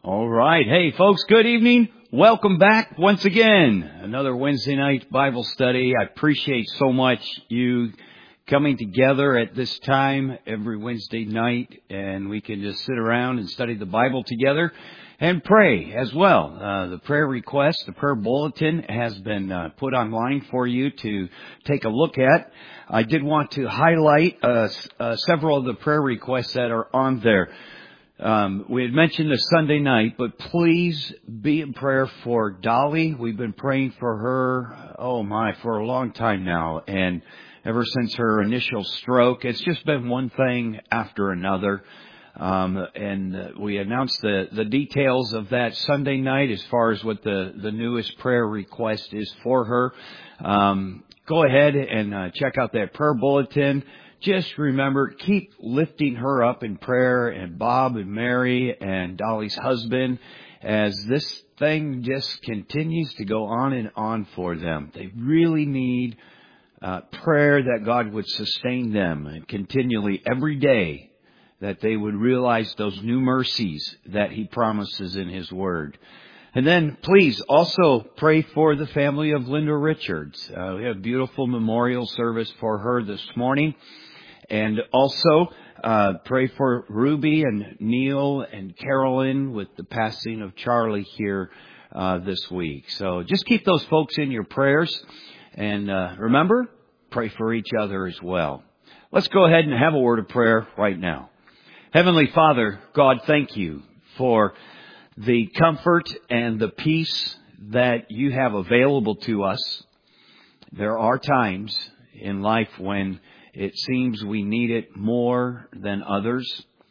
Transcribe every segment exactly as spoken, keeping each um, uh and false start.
All right. Hey, folks, good evening. Welcome back once again. Another Wednesday night Bible study. I appreciate so much you coming together at this time every Wednesday night, and we can just sit around and study the Bible together and pray as well. Uh, the prayer request, the prayer bulletin has been uh, put online for you to take a look at. I did want to highlight uh, uh, several of the prayer requests that are on there. Um, we had mentioned this Sunday night, but please be in prayer for Dolly. We've been praying for her, oh my, for a long time now. And ever since her initial stroke, it's just been one thing after another. Um, and uh, we announced the, the details of that Sunday night as far as what the, the newest prayer request is for her. Um, go ahead and uh, check out that prayer bulletin. Just remember, keep lifting her up in prayer, and Bob and Mary and Dolly's husband, as this thing just continues to go on and on for them. They really need uh, prayer that God would sustain them and continually every day, that they would realize those new mercies that He promises in His Word. And then please also pray for the family of Linda Richards. Uh, we have a beautiful memorial service for her this morning. And also uh, pray for Ruby and Neil and Carolyn with the passing of Charlie here uh, this week. So just keep those folks in your prayers. And uh, remember, pray for each other as well. Let's go ahead and have a word of prayer right now. Heavenly Father, God, thank you for the comfort and the peace that you have available to us. There are times in life when it seems we need it more than others.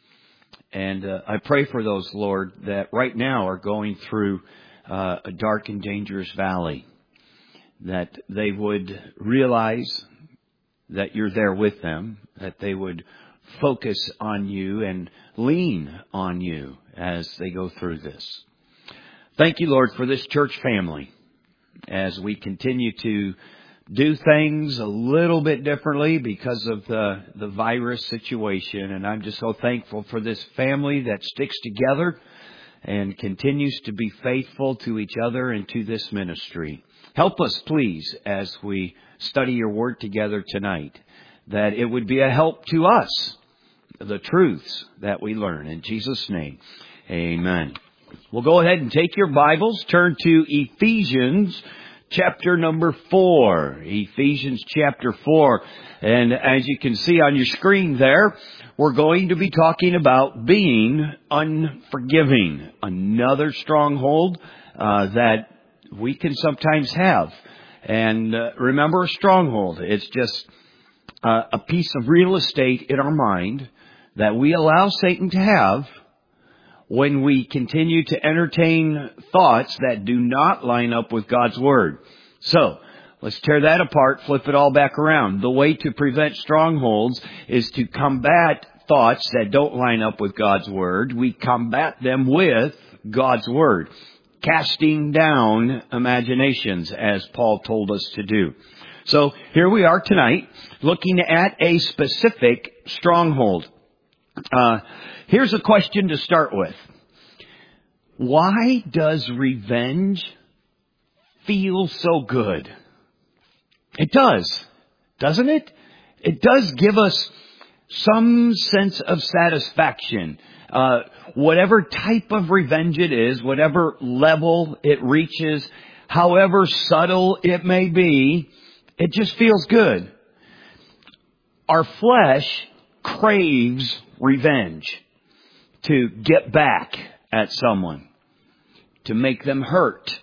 And uh, I pray for those, Lord, that right now are going through uh, a dark and dangerous valley, that they would realize that you're there with them, that they would focus on you and lean on you as they go through this. Thank you, Lord, for this church family as we continue to do things a little bit differently because of the, the virus situation. And I'm just so thankful for this family that sticks together and continues to be faithful to each other and to this ministry. Help us, please, as we study your word together tonight, that it would be a help to us, the truths that we learn. In Jesus' name, amen. We'll go ahead and take your Bibles, turn to Ephesians chapter number four, Ephesians chapter four. And as you can see on your screen there, we're going to be talking about being unforgiving. Another stronghold uh, that we can sometimes have. And uh, remember, a stronghold, it's just uh, a piece of real estate in our mind that we allow Satan to have when we continue to entertain thoughts that do not line up with God's Word. So, let's tear that apart, flip it all back around. The way to prevent strongholds is to combat thoughts that don't line up with God's Word. We combat them with God's Word, casting down imaginations, as Paul told us to do. So, here we are tonight, looking at a specific stronghold. Uh, here's a question to start with. Why does revenge feel so good? It does, doesn't it? It does give us some sense of satisfaction. Uh, whatever type of revenge it is, whatever level it reaches, however subtle it may be, it just feels good. Our flesh craves revenge, to get back at someone, to make them hurt,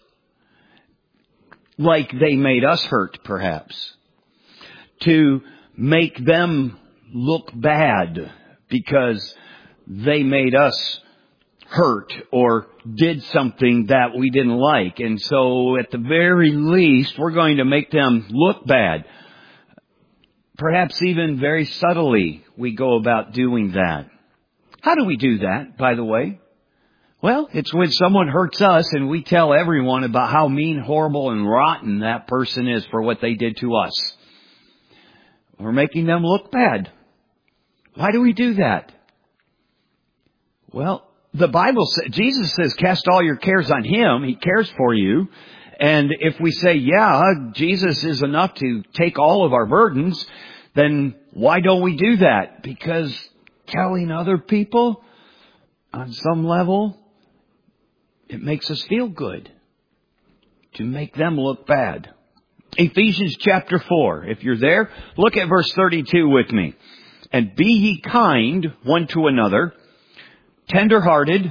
like they made us hurt, perhaps, to make them look bad because they made us hurt or did something that we didn't like. And so at the very least, we're going to make them look bad. Perhaps even very subtly, we go about doing that. How do we do that, by the way? Well, it's when someone hurts us and we tell everyone about how mean, horrible, and rotten that person is for what they did to us. We're making them look bad. Why do we do that? Well, the Bible says, Jesus says, cast all your cares on Him. He cares for you. And if we say, yeah, Jesus is enough to take all of our burdens, then why don't we do that? Because telling other people on some level, it makes us feel good to make them look bad. Ephesians chapter four. If you're there, look at verse thirty-two with me. And be ye kind one to another, tender-hearted,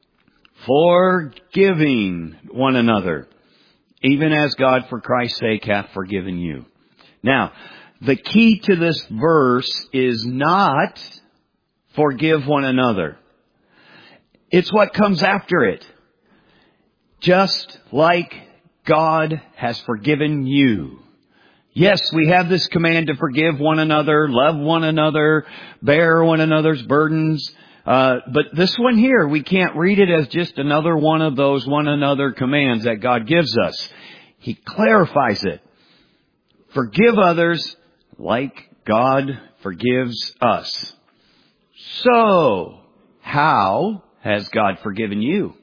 forgiving one another, even as God for Christ's sake hath forgiven you. Now, the key to this verse is not forgive one another. It's what comes after it. Just like God has forgiven you. Yes, we have this command to forgive one another, love one another, bear one another's burdens. Uh, but this one here, we can't read it as just another one of those one another commands that God gives us. He clarifies it. Forgive others like God forgives us. So, how has God forgiven you?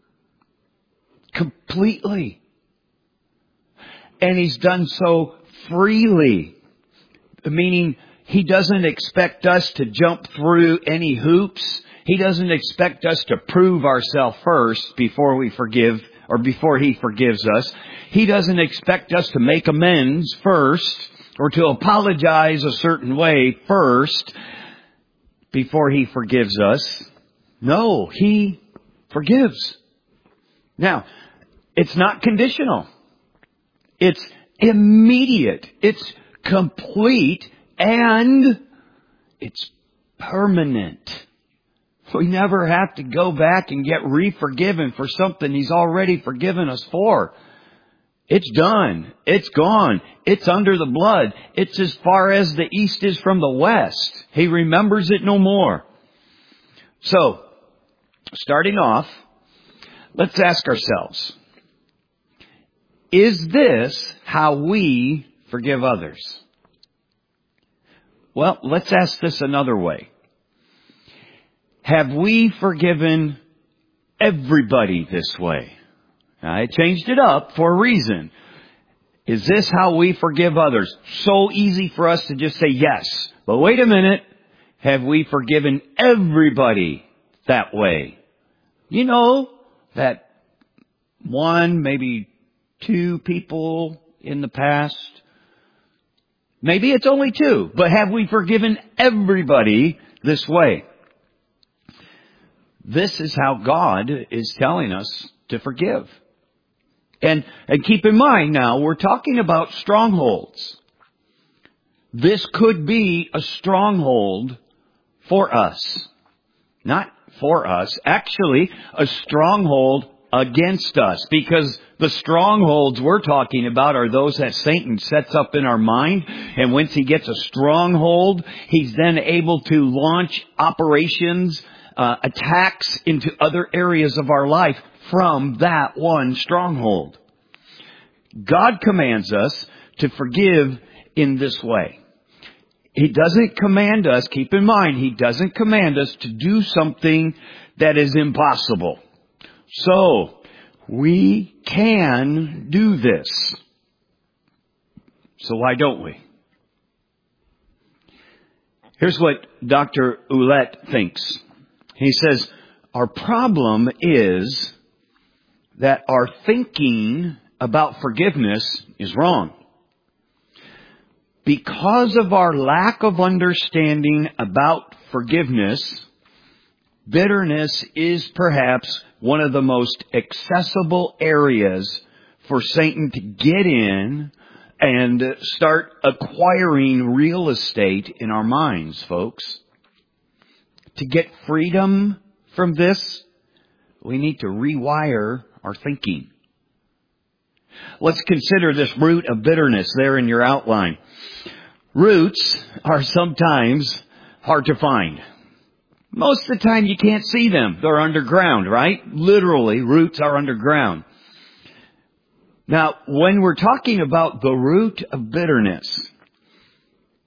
Completely. And He's done so freely. Meaning, He doesn't expect us to jump through any hoops. He doesn't expect us to prove ourselves first before we forgive, or before He forgives us. He doesn't expect us to make amends first, or to apologize a certain way first, before He forgives us. No, He forgives. Now, it's not conditional. It's immediate. It's complete. And it's permanent. We never have to go back and get re-forgiven for something He's already forgiven us for. It's done. It's gone. It's under the blood. It's as far as the east is from the west. He remembers it no more. So, starting off, let's ask ourselves, is this how we forgive others? Well, let's ask this another way. Have we forgiven everybody this way? Now, I changed it up for a reason. Is this how we forgive others? So easy for us to just say yes. But wait a minute. Have we forgiven everybody that way? You know, that one, maybe two people in the past. Maybe it's only two, but have we forgiven everybody this way? This is how God is telling us to forgive. And, and keep in mind now, we're talking about strongholds. This could be a stronghold for us. Not for us. Actually, a stronghold against us, because the strongholds we're talking about are those that Satan sets up in our mind, and once he gets a stronghold, he's then able to launch operations, uh, attacks into other areas of our life from that one stronghold. God commands us to forgive in this way. He doesn't command us, keep in mind, He doesn't command us to do something that is impossible. So, we can do this. So why don't we? Here's what Doctor Ouellette thinks. He says, our problem is that our thinking about forgiveness is wrong. Because of our lack of understanding about forgiveness, bitterness is perhaps one of the most accessible areas for Satan to get in and start acquiring real estate in our minds, folks. To get freedom from this, we need to rewire our thinking. Let's consider this root of bitterness there in your outline. Roots are sometimes hard to find. Most of the time you can't see them. They're underground, right? Literally, roots are underground. Now, when we're talking about the root of bitterness,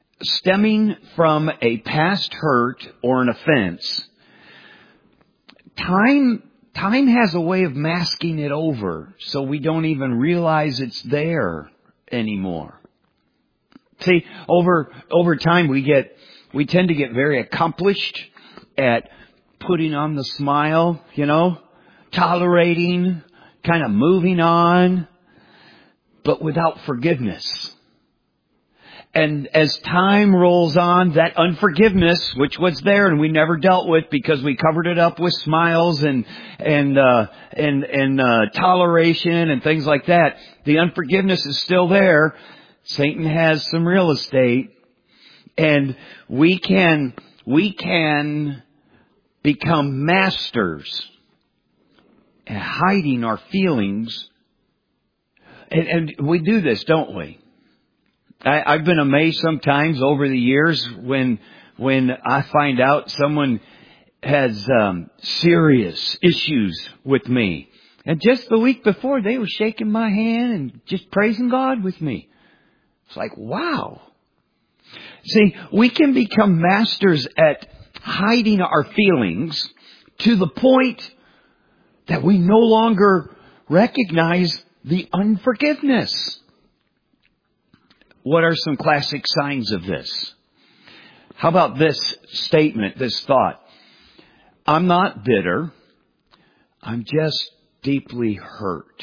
stemming from a past hurt or an offense, time, time has a way of masking it over so we don't even realize it's there anymore. See, over, over time we get, we tend to get very accomplished at putting on the smile, you know, tolerating, kind of moving on, but without forgiveness. And as time rolls on, that unforgiveness, which was there and we never dealt with because we covered it up with smiles and and uh, and and uh, toleration and things like that, the unforgiveness is still there. Satan has some real estate, and we can we can become masters at hiding our feelings, and, and we do this, don't we? I, I've been amazed sometimes over the years when when I find out someone has um, serious issues with me. And just the week before, they were shaking my hand and just praising God with me. It's like, wow. See, we can become masters at hiding our feelings to the point that we no longer recognize the unforgiveness. What are some classic signs of this? How about this statement, this thought? I'm not bitter. I'm just deeply hurt.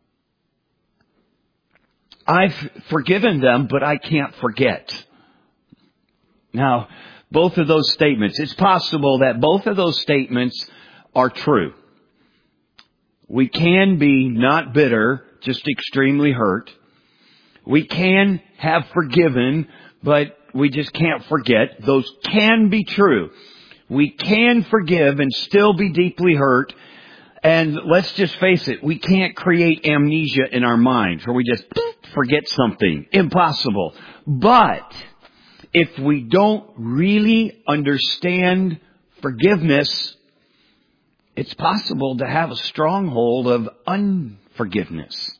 I've forgiven them, but I can't forget. Now, both of those statements, it's possible that both of those statements are true. We can be not bitter, just extremely hurt. We can have forgiven, but we just can't forget. Those can be true. We can forgive and still be deeply hurt. And let's just face it, we can't create amnesia in our minds where we just forget something. Impossible. But if we don't really understand forgiveness, it's possible to have a stronghold of unforgiveness.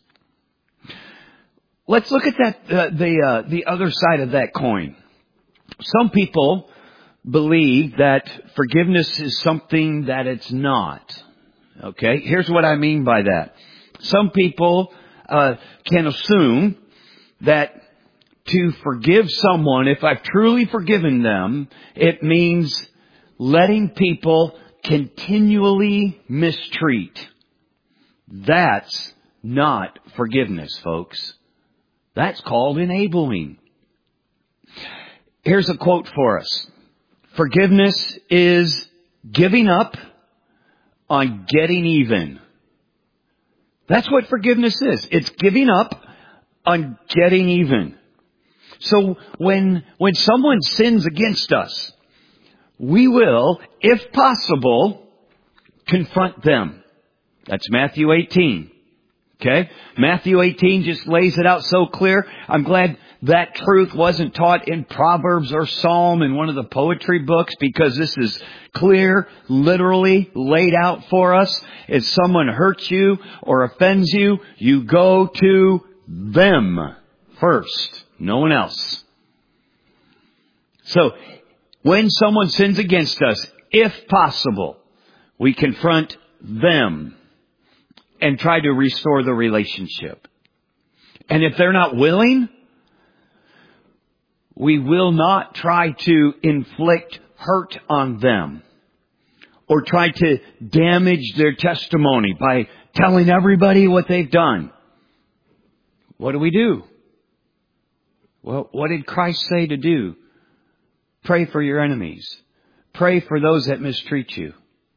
Let's look at that uh, the uh, the other side of that coin. Some people believe that forgiveness is something that it's not. Okay, here's what I mean by that. Some people uh, can assume that to forgive someone, if I've truly forgiven them, it means letting people continually mistreat. That's not forgiveness, folks. That's called enabling. Here's a quote for us. Forgiveness is giving up on getting even. That's what forgiveness is. It's giving up on getting even. So when, when someone sins against us, we will, if possible, confront them. That's Matthew eighteen. Okay? Matthew eighteen just lays it out so clear. I'm glad that truth wasn't taught in Proverbs or Psalm in one of the poetry books, because this is clear, literally laid out for us. If someone hurts you or offends you, you go to them first. No one else. So, when someone sins against us, if possible, we confront them and try to restore the relationship. And if they're not willing, we will not try to inflict hurt on them or try to damage their testimony by telling everybody what they've done. What do we do? Well, what did Christ say to do? Pray for your enemies. Pray for those that mistreat you.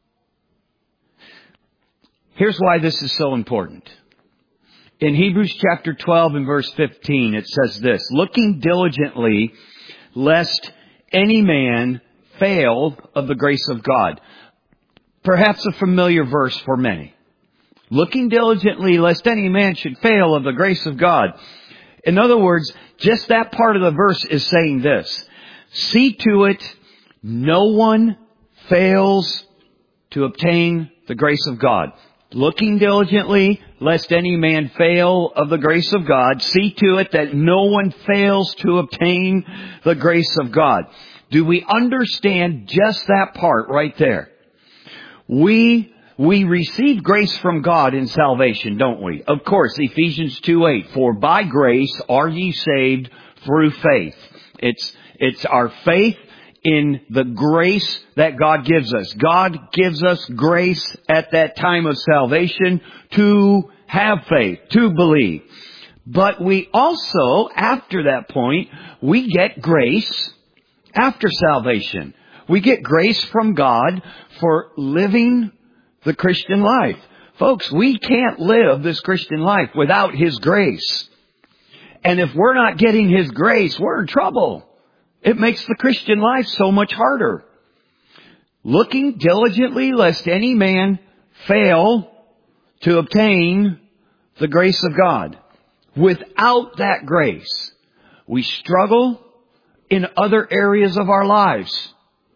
Here's why this is so important. In Hebrews chapter twelve and verse fifteen, it says this: looking diligently, lest any man fail of the grace of God. Perhaps a familiar verse for many. Looking diligently, lest any man should fail of the grace of God. In other words, just that part of the verse is saying this: see to it no one fails to obtain the grace of God. Looking diligently, lest any man fail of the grace of God. See to it that no one fails to obtain the grace of God. Do we understand just that part right there? We, we receive grace from God in salvation, don't we? Of course, Ephesians two eight, for by grace are ye saved through faith. It's, it's our faith in the grace that God gives us. God gives us grace at that time of salvation to have faith, to believe. But we also, after that point, we get grace after salvation. We get grace from God for living the Christian life. Folks, we can't live this Christian life without His grace. And if we're not getting His grace, we're in trouble. It makes the Christian life so much harder. Looking diligently lest any man fail to obtain the grace of God. Without that grace, we struggle in other areas of our lives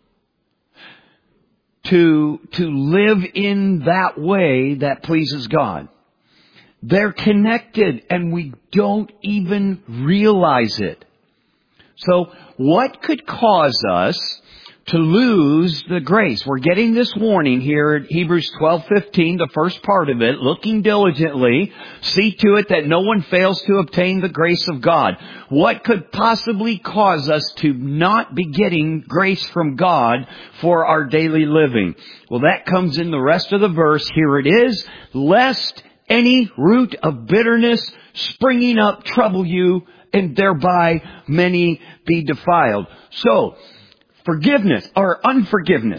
to, to live in that way that pleases God. They're connected and we don't even realize it. So what could cause us to lose the grace? We're getting this warning here at Hebrews twelve fifteen, the first part of it, looking diligently, see to it that no one fails to obtain the grace of God. What could possibly cause us to not be getting grace from God for our daily living? Well, that comes in the rest of the verse. Here it is. Lest any root of bitterness springing up trouble you, and thereby many be defiled. So, forgiveness or unforgiveness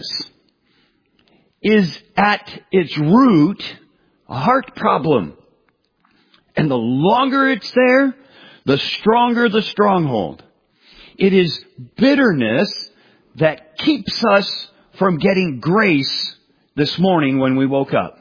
is at its root a heart problem. And the longer it's there, the stronger the stronghold. It is bitterness that keeps us from getting grace this morning when we woke up.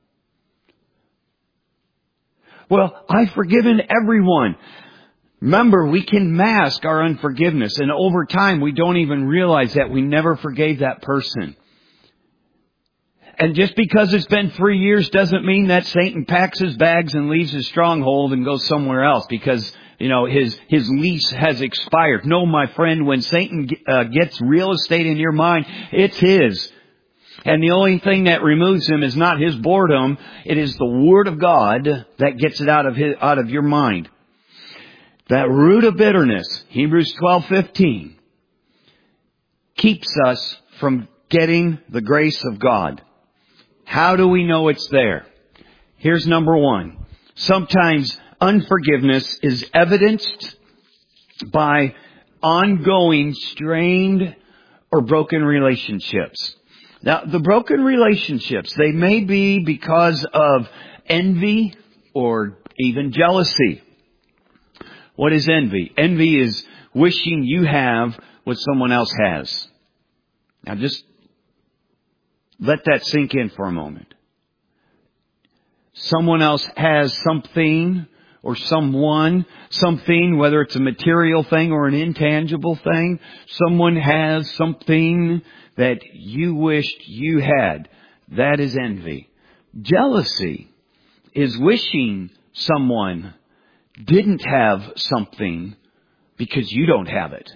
Well, I've forgiven everyone. Remember, we can mask our unforgiveness, and over time we don't even realize that we never forgave that person. And just because it's been three years doesn't mean that Satan packs his bags and leaves his stronghold and goes somewhere else because, you know, his, his lease has expired. No, my friend, when Satan uh, gets real estate in your mind, it's his. And the only thing that removes him is not his boredom. It is the Word of God that gets it out of his, out of your mind. That root of bitterness, Hebrews twelve fifteen, keeps us from getting the grace of God. How do we know it's there? Here's number one. Sometimes unforgiveness is evidenced by ongoing strained or broken relationships. Now, the broken relationships, they may be because of envy or even jealousy. What is envy? Envy is wishing you have what someone else has. Now just let that sink in for a moment. Someone else has something or someone, something, whether it's a material thing or an intangible thing. Someone has something that you wished you had. That is envy. Jealousy is wishing someone didn't have something because you don't have it.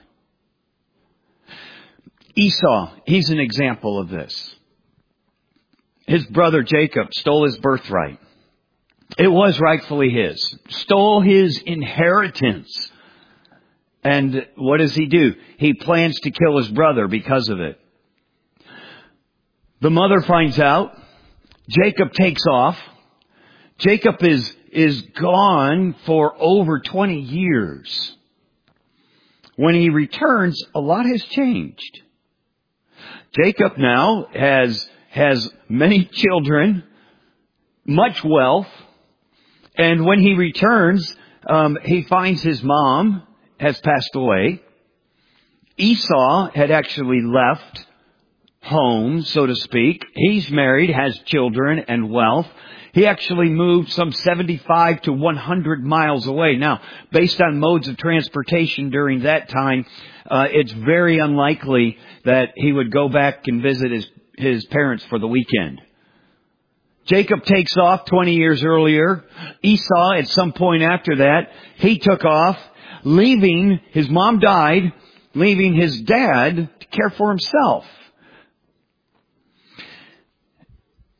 Esau, he's an example of this. His brother Jacob stole his birthright. It was rightfully his. Stole his inheritance. And what does he do? He plans to kill his brother because of it. The mother finds out. Jacob takes off. Jacob is is gone for over twenty years. When he returns, a lot has changed. Jacob now has, has many children, much wealth, and when he returns, um, he finds his mom has passed away. Esau had actually left home, so to speak. He's married, has children and wealth. He actually moved some seventy-five to one hundred miles away. Now, based on modes of transportation during that time, uh, it's very unlikely that he would go back and visit his, his parents for the weekend. Jacob takes off twenty years earlier. Esau, at some point after that, he took off, leaving, his mom died, leaving his dad to care for himself.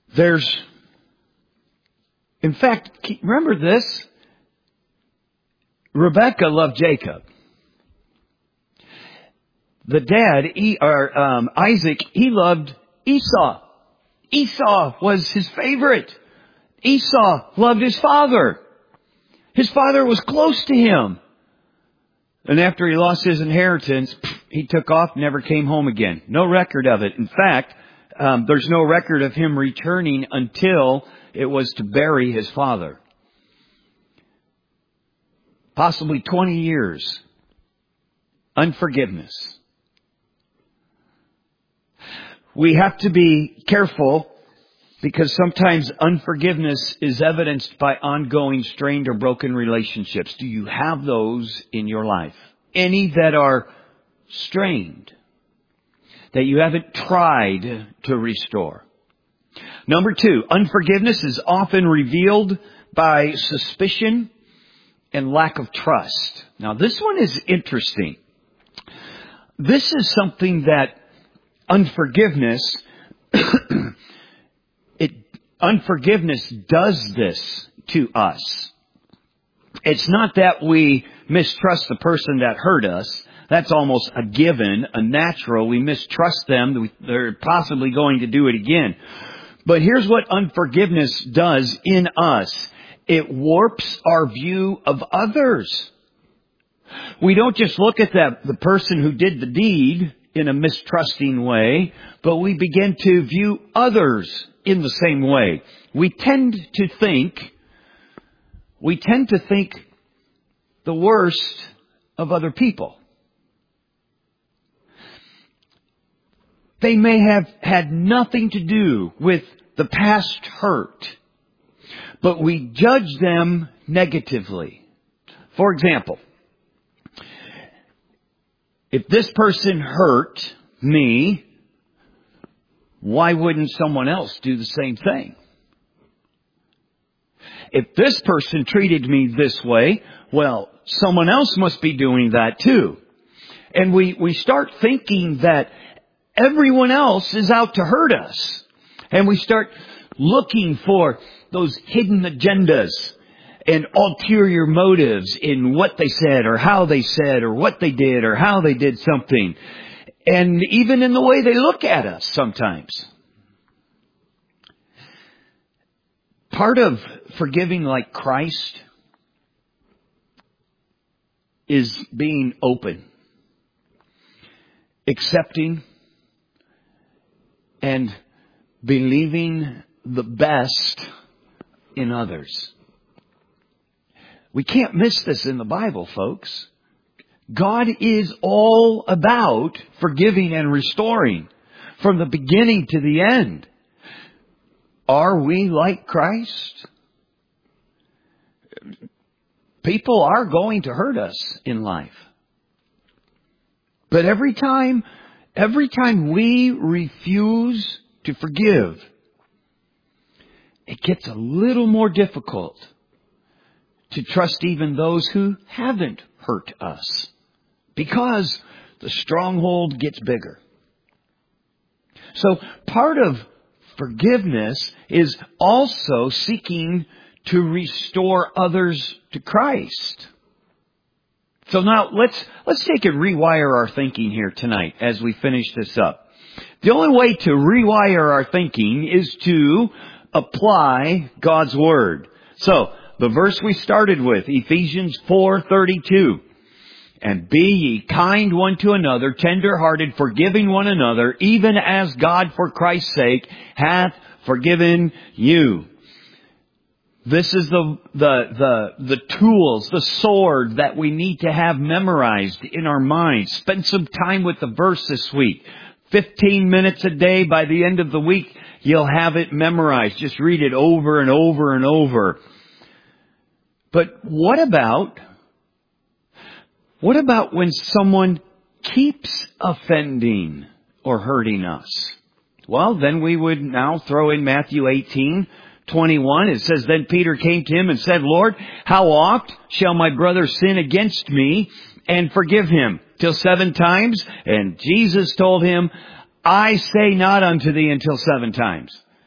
There's, in fact, remember this? Rebekah loved Jacob. The dad, he, or um, Isaac, he loved Esau. Esau was his favorite. Esau loved his father. His father was close to him. And after he lost his inheritance, he took off, never came home again. No record of it. In fact, um, there's no record of him returning until it was to bury his father. Possibly twenty years. Unforgiveness. We have to be careful because sometimes unforgiveness is evidenced by ongoing strained or broken relationships. Do you have those in your life? Any that are strained, that you haven't tried to restore? Number two, unforgiveness is often revealed by suspicion and lack of trust. Now, this one is interesting. This is something that unforgiveness, it, unforgiveness does this to us. It's not that we mistrust the person that hurt us. That's almost a given, a natural. We mistrust them. They're possibly going to do it again. But here's what unforgiveness does in us. It warps our view of others. We don't just look at that, the person who did the deed in a mistrusting way, but we begin to view others in the same way. We tend to think, we tend to think the worst of other people. They may have had nothing to do with the past hurt, but we judge them negatively. For example, if this person hurt me, why wouldn't someone else do the same thing? If this person treated me this way, well, someone else must be doing that too. And we, we start thinking that everyone else is out to hurt us. And we start looking for those hidden agendas and ulterior motives in what they said or how they said or what they did or how they did something. And even in the way they look at us sometimes. Part of forgiving like Christ is being open, accepting, and believing the best in others. We can't miss this in the Bible, folks. God is all about forgiving and restoring from the beginning to the end. Are we like Christ? People are going to hurt us in life. But every time, every time we refuse to forgive, it gets a little more difficult to trust even those who haven't hurt us, because the stronghold gets bigger. So part of forgiveness is also seeking to restore others to Christ. So now let's let's take and rewire our thinking here tonight as we finish this up. The only way to rewire our thinking is to apply God's Word. So the verse we started with, Ephesians four thirty-two. And be ye kind one to another, tender-hearted, forgiving one another, even as God for Christ's sake hath forgiven you. This is the, the, the, the tools, the sword that we need to have memorized in our minds. Spend some time with the verse this week. Fifteen minutes a day. By the end of the week, you'll have it memorized. Just read it over and over and over. But what about, what about when someone keeps offending or hurting us? Well, then we would now throw in Matthew eighteen twenty-one. It says, then Peter came to him and said, Lord, how oft shall my brother sin against me and forgive him? Till seven times? And Jesus told him, I say not unto thee until seven times.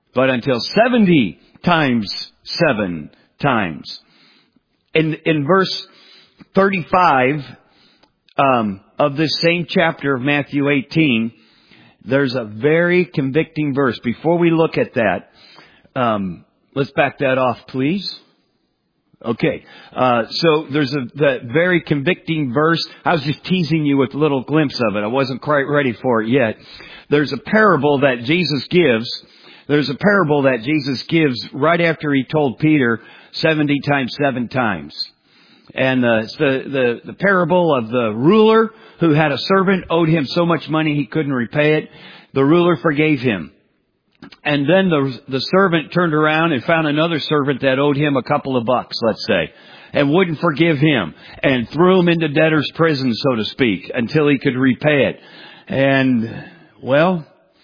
but until seventy times seven times. In, in verse thirty-five um, of this same chapter of Matthew eighteen, there's a very convicting verse. Before we look at that, um, let's back that off, please. Okay, uh, so there's a that very convicting verse. I was just teasing you with a little glimpse of it. I wasn't quite ready for it yet. There's a parable that Jesus gives. There's a parable that Jesus gives right after he told Peter seventy times seven times. And uh, it's the, the, the parable of the ruler who had a servant, owed him so much money he couldn't repay it. The ruler forgave him. And then the, the servant turned around and found another servant that owed him a couple of bucks, let's say, and wouldn't forgive him and threw him into debtor's prison, so to speak, until he could repay it. And, well,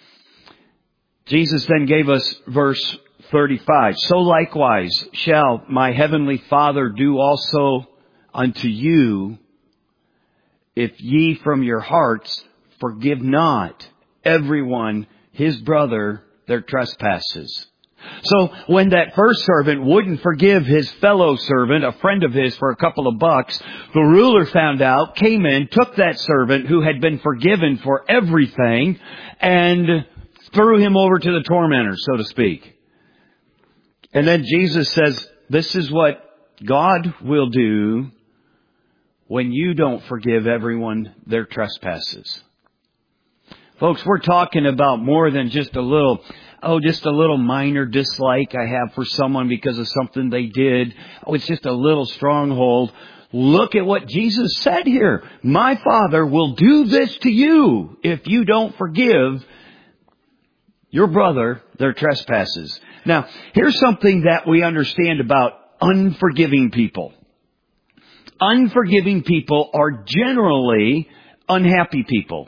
Jesus then gave us verse thirty-five. So likewise shall my heavenly Father do also unto you, if ye from your hearts forgive not everyone his brother their trespasses. So when that first servant wouldn't forgive his fellow servant, a friend of his, for a couple of bucks, the ruler found out, came in, took that servant who had been forgiven for everything, and threw him over to the tormentors, so to speak. And then Jesus says, this is what God will do when you don't forgive everyone their trespasses. Folks, we're talking about more than just a little, oh, just a little minor dislike I have for someone because of something they did. Oh, it's just a little stronghold. Look at what Jesus said here. My Father will do this to you if you don't forgive your brother their trespasses. Now, here's something that we understand about unforgiving people. Unforgiving people are generally unhappy people.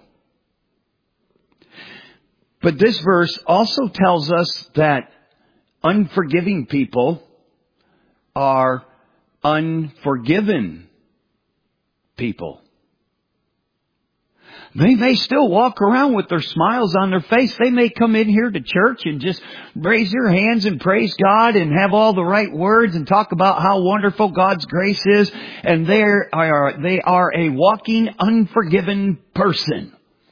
But this verse also tells us that unforgiving people are unforgiven people. They may still walk around with their smiles on their face. They may come in here to church and just raise their hands and praise God and have all the right words and talk about how wonderful God's grace is. And they are, they are a walking unforgiven person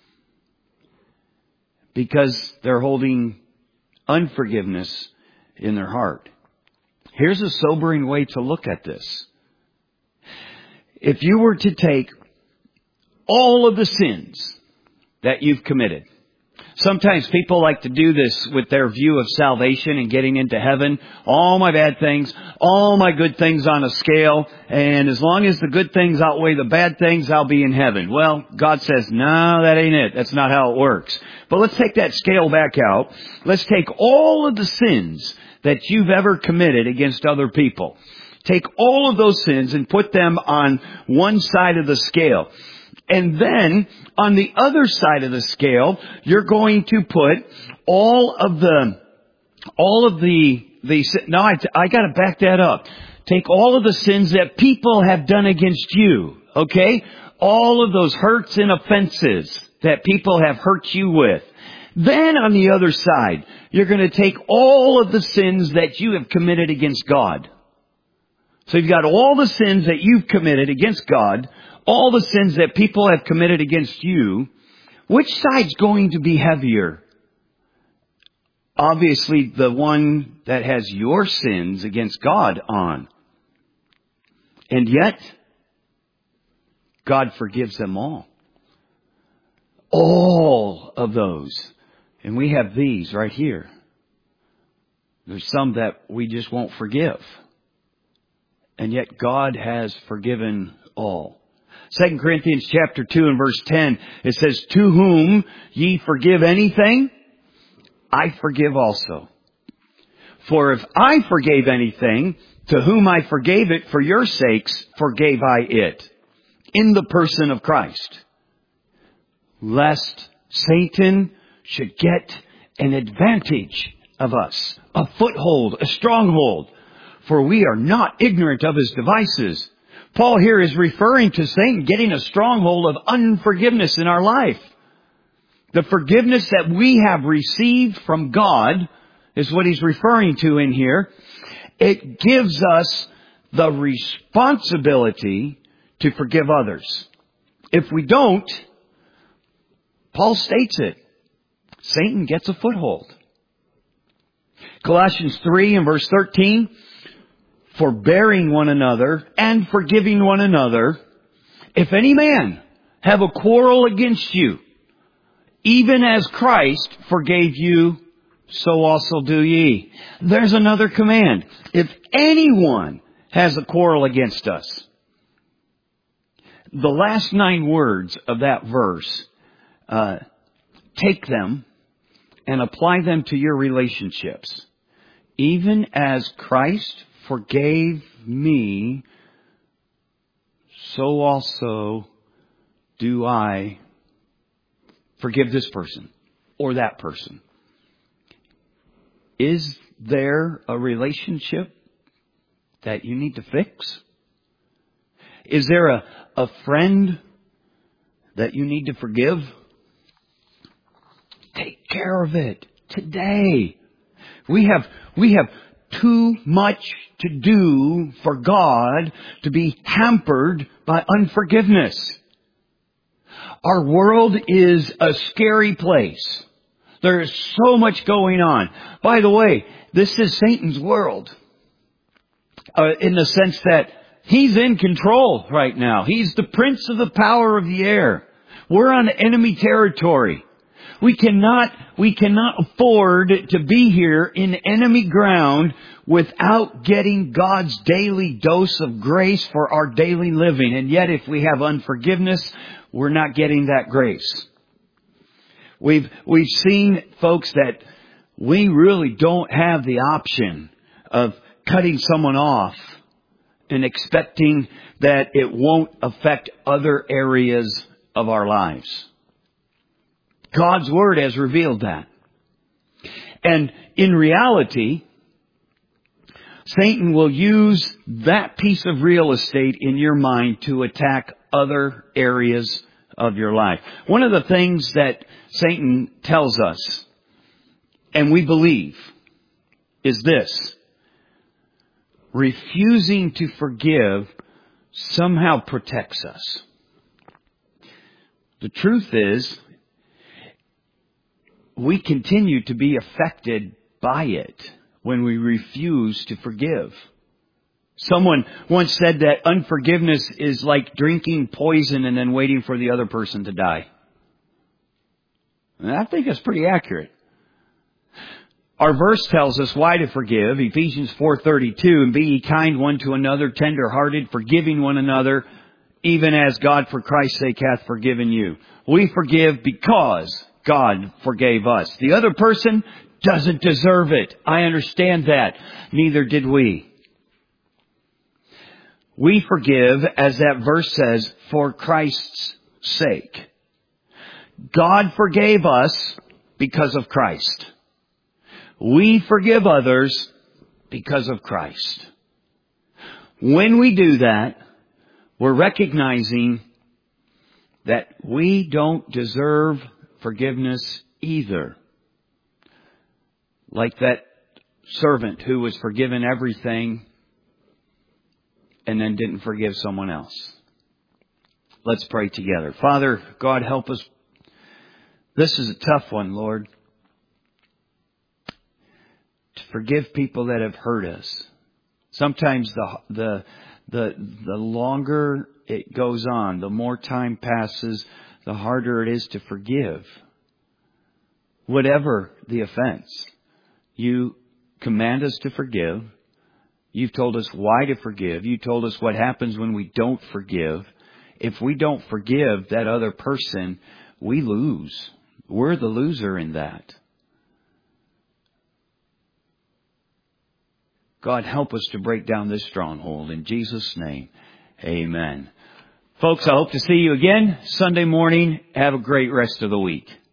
because they're holding unforgiveness in their heart. Here's a sobering way to look at this. If you were to take all of the sins that you've committed. Sometimes people like to do this with their view of salvation and getting into heaven. All my bad things, all my good things on a scale, and as long as the good things outweigh the bad things, I'll be in heaven. Well, God says, no, that ain't it. That's not how it works. But let's take that scale back out. Let's take all of the sins that you've ever committed against other people. Take all of those sins and put them on one side of the scale. And then, on the other side of the scale, you're going to put all of the, all of the, the, no, I, I gotta back that up. Take all of the sins that people have done against you, okay? All of those hurts and offenses that people have hurt you with. Then, on the other side, you're gonna take all of the sins that you have committed against God. So you've got all the sins that you've committed against God, all the sins that people have committed against you. Which side's going to be heavier? Obviously, the one that has your sins against God on. And yet, God forgives them all. All of those. And we have these right here. There's some that we just won't forgive. And yet God has forgiven all. Second Corinthians chapter two and verse ten, it says, to whom ye forgive anything, I forgive also. For if I forgave anything, to whom I forgave it for your sakes, forgave I it. In the person of Christ. Lest Satan should get an advantage of us. A foothold, a stronghold. For we are not ignorant of his devices. Paul here is referring to Satan getting a stronghold of unforgiveness in our life. The forgiveness that we have received from God is what he's referring to in here. It gives us the responsibility to forgive others. If we don't, Paul states it, Satan gets a foothold. Colossians three and verse thirteen, forbearing one another and forgiving one another, if any man have a quarrel against you, even as Christ forgave you, so also do ye. There's another command. If anyone has a quarrel against us, the last nine words of that verse, uh, take them and apply them to your relationships. Even as Christ forgave me, so also do I forgive this person or that person. Is there a relationship that you need to fix? Is there a, a friend that you need to forgive? Take care of it today. We have, we have too much to do for God to be hampered by unforgiveness. Our world is a scary place. There is so much going on. By the way, this is Satan's world. Uh, in the sense that he's in control right now. He's the prince of the power of the air. We're on enemy territory. We cannot, we cannot afford to be here in enemy ground without getting God's daily dose of grace for our daily living. And yet if we have unforgiveness, we're not getting that grace. We've, we've seen, folks, that we really don't have the option of cutting someone off and expecting that it won't affect other areas of our lives. God's Word has revealed that. And in reality, Satan will use that piece of real estate in your mind to attack other areas of your life. One of the things that Satan tells us, and we believe, is this: refusing to forgive somehow protects us. The truth is, we continue to be affected by it when we refuse to forgive. Someone once said that unforgiveness is like drinking poison and then waiting for the other person to die. And I think that's pretty accurate. Our verse tells us why to forgive. Ephesians four thirty-two, and be ye kind one to another, tender-hearted, forgiving one another, even as God for Christ's sake hath forgiven you. We forgive because God forgave us. The other person doesn't deserve it. I understand that. Neither did we. We forgive, as that verse says, for Christ's sake. God forgave us because of Christ. We forgive others because of Christ. When we do that, we're recognizing that we don't deserve forgiveness either. Like that servant who was forgiven everything and then didn't forgive someone else. Let's pray together. Father, God, help us. This is a tough one, Lord. To forgive people that have hurt us. Sometimes the the the the longer it goes on, the more time passes, the harder it is to forgive. Whatever the offense, you command us to forgive. You've told us why to forgive. You told us what happens when we don't forgive. If we don't forgive that other person, we lose. We're the loser in that. God, help us to break down this stronghold. In Jesus' name, amen. Folks, I hope to see you again Sunday morning. Have a great rest of the week.